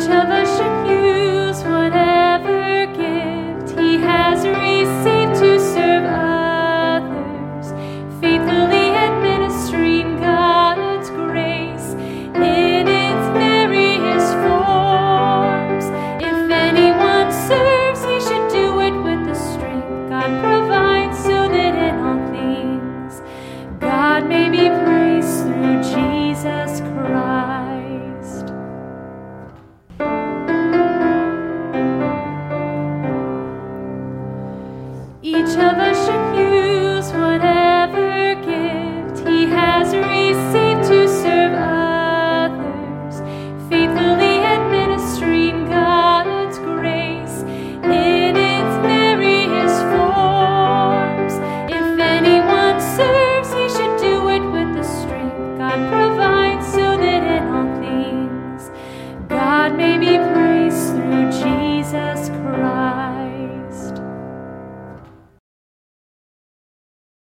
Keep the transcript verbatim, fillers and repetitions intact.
Each of us should use whatever gift he has received to serve others, faithfully administering God's grace in its various forms. If anyone serves, he should do it with the strength God provides, so that in all things God may be